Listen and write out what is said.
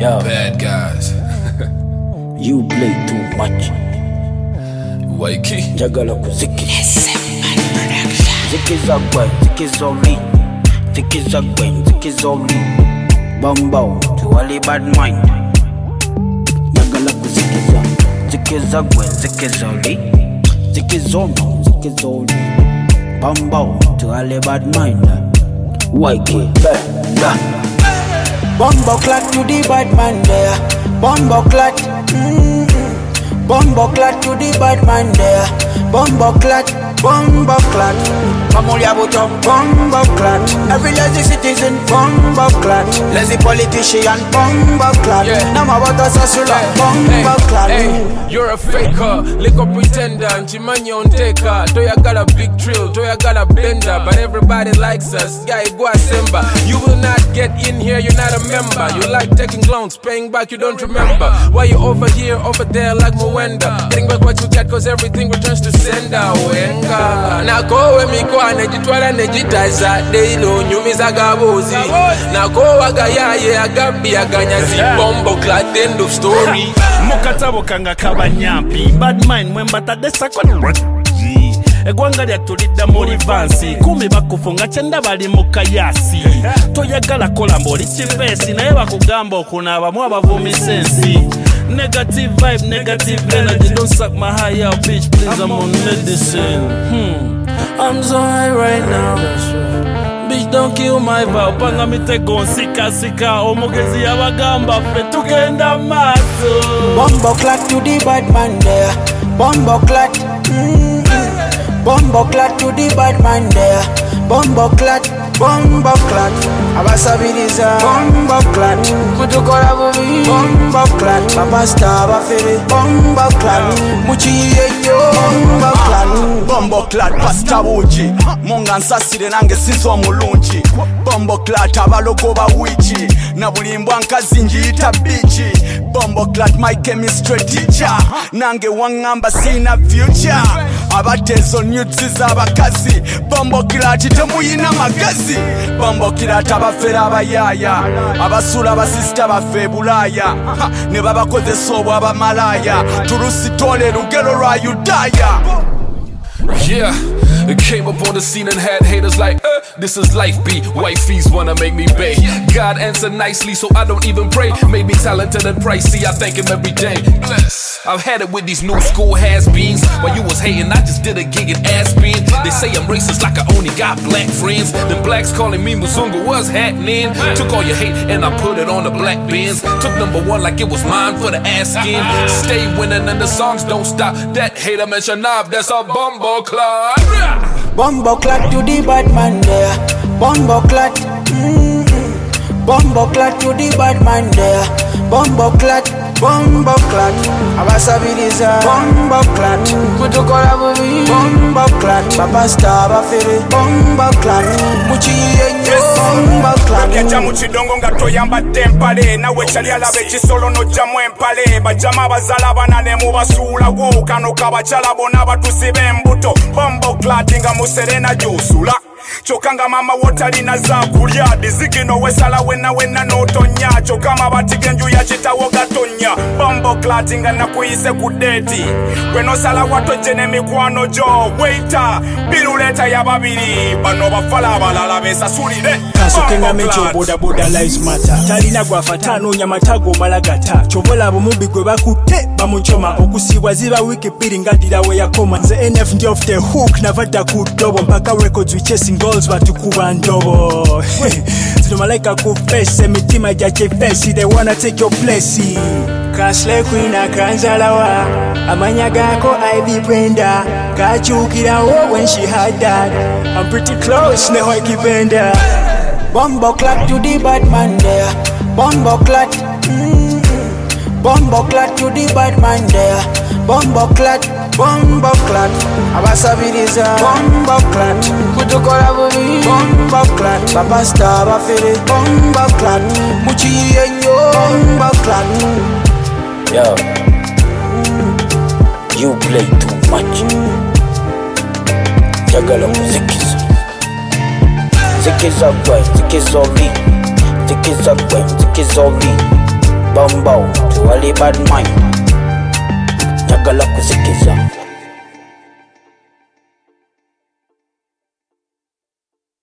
Yo, Bad guys. you play too much. Waiki. Jagala kuziki. Ziki zagwe, ziki zoli. Ziki zagwe, ziki zoli. Bambao, to Ali bad mind. Jagala kuziki za. Ziki zagwe, ziki zoli. Ziki zono, ziki zoli. Bambao, to Ali bad mind. Waiki, bad. Bumbo clat to the bad man there. Bumbo clat. Bumbo clat to the bad man there. Bumbo clat. Bumbo clat. Mamulia buto. Bumbo clat. Every lazy citizen. Bumbo clat. Lazy politician. Bumbo clat. Now my water sasula. Bumbo clat. You're a faker, liquor pretender, Chimanya on taker. Toya got a big drill, Toya got a blender, but everybody likes us. Yeah, go assemble. You will not get in here, you're not a member. You like taking loans, paying back, you don't remember. Why you over here, over there like Mwenda? Getting back what you get, cause everything returns to sender. Wenga. Na kowe mikwa nejitwala nejitaza. Deilo nyumiza gabozi. Na kowa gayaye agabi aganyazi. Bombo clat, end of story. Mukatabo kanga kabanyampi bad mind mwembata desako egwanga lyatulidda muri vansi kumi bakufunga kyenda bali mu kayasi toyagala kola mboli kifeesi naye bakugamba okunaaba abavumi sensi negative vibe negative energy don't suck my high out bitch please I'm on medicine I'm so high right now bitch don't kill my vibe panga mitego sika omugezi yabagamba ffe tugenda maaso Bumbo clat to the bad man there. Bumbo clat. Bumbo clat to the bad man there. Bumbo clat. Bumbo clat. Abasabiriza. Bumbo clat. Kutukola bubi. Bumbo clat. Papa star bafere. Bumbo clat. Muchiye yo. Bumbo clat. Bumbo clat pasta buji munga nsasire nange sizo omulungi Bumbo clat abalogo bawiki na bulimbwa nkazi njiyita bichi Bumbo clat my chemistry teacher nange wangamba sina future abatezo nudes z'abakazi Bumbo clat temuyina magazi Bumbo clat abafera abayaya abasula abasista bafe bulaya ne babakozesa obwa abamalaya tulusitole lugero lwa yudaya. Yeah, it came up on the scene and had haters like, this is life B. Wifeys wanna make me pay. God answered nicely, so I don't even pray. Made me talented and pricey, I thank him every day. Bless. I've had it with these new school has-beens. While you was hating, I just did a gig in Aspen. They say I'm racist like I only got black friends. The blacks calling me Muzungu was happening. Took all your hate and I put it on the black bins. Took #1 like it was mine for the asking. Stay winning and the songs don't stop. That hater mention knob, that's a bumbo clot. Bumbo clat to the bad man there. Bumbo clat. Bumbo clat to the bad man there. Bumbo clat. Bumbo clat. Abasabiriza. Bumbo clat. Kutukola bubi. Bumbo clat. Papa star bafere. Bumbo clat. Muchiye yo. Bumbo clat. Yaja muchidongo nga toyambadde empale nawe kyali alaba ekisolo nojjamu empale bajama abazala banane mubasuulawo kano kabakyala bonna batusiba embuto Bumbo clat nga muserena gyosula kyokka nga mama wotalina zakulya dizigino wesala wenna n'otonya kyokka amabati g'enju yakitawo gatonya Bumbo clat nga nakuyise ku deeti gwe nosala watojje n'emikwano gyo weita biruleeta y'ababiri bano bafala abalala besasulire kasokenga mecho boda lives matter talina gwafa tanoonya matago malagata kyobola bumumbi gwe bakutte bamuchoma okusibwa ziba wiki bbiri ngaddira we yakoma nze NF ndi off the hook navadda ku ddobo mpaka records we chasing goals batukuba ndobo zino malaika ku face emitima gya chefesi they wanna take your place Kasle Queen akanzalawa amanya gako Ivy Brenda kakyukirawo when she had that I'm pretty close neho ekibenda Bumbo clat to the bad man there. Bumbo clat. Bumbo clat to the bad man there. Bumbo clat. Bumbo clat. Abasabiriza. Bumbo clat. Kutukola bubi. Bumbo clat. Papa star bafere. Bumbo clat. Muchiye yo. Bumbo clat. Yo, you play too much. Jagala muzikiza. Zikiza boy, zikiza me. Zikiza boy, zikiza me. Bumbo, to all the bad mind.